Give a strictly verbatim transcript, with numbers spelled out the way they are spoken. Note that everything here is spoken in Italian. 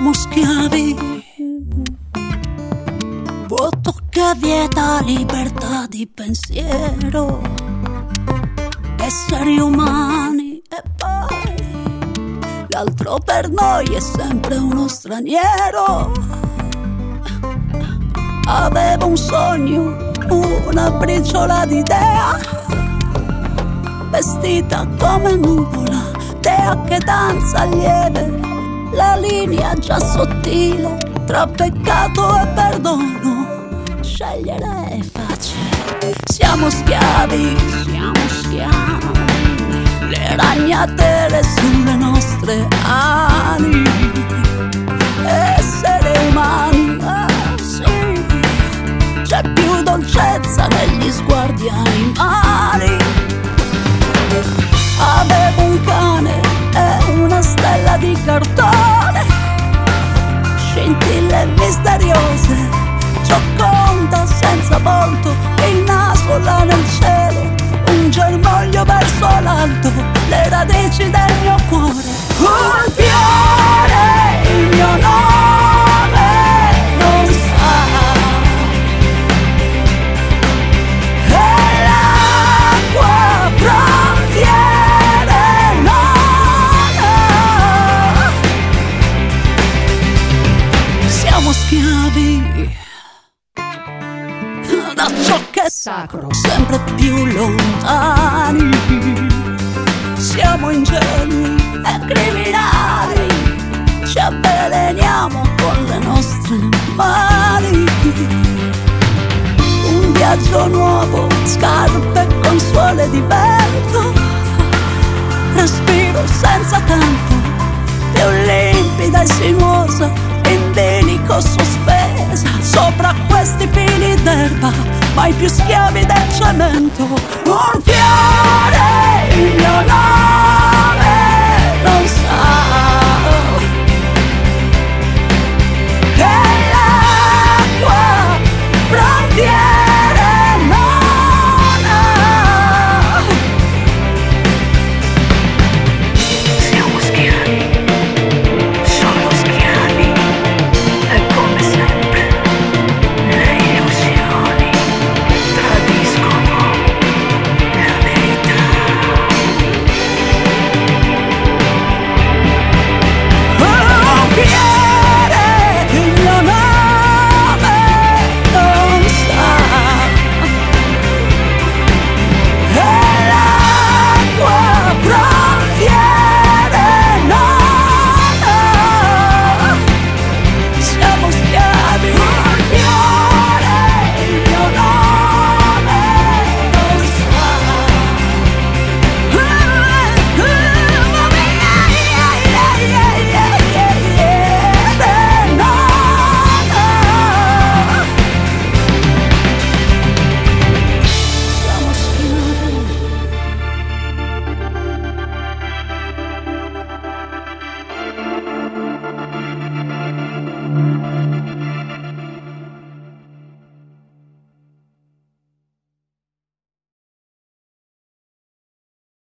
siamo schiavi. Voto che vieta libertà di pensiero, esseri umani, e poi l'altro per noi è sempre uno straniero. Avevo un sogno, una briciola d'idea, vestita come nuvola, dea che danza lieve, la linea già sottile tra peccato e perdono. Scegliere è facile, siamo schiavi, siamo schiavi, le ragnatele sulle nostre ali, esseri umani, ah sì, c'è più dolcezza negli sguardi animali. Avevo un cane e una stella di cartone, scintille misteriose, Gioconda senza volto, il naso là nel cielo, un germoglio verso l'alto, le radici del mio cuore. Un fiore, il mio nome non sa, e l'acqua frontiere non ha. Siamo schiavi da ciò che è sacro, sempre più lontani. Siamo ingenui e criminali, ci avveleniamo con le nostre mani. Un viaggio nuovo, scarpe con suole di vento, respiro senza tempo, più limpida e sinuosa, in bilico sospesa sopra questi fili d'erba, mai più schiavi del cemento. Un fiore, il mio nome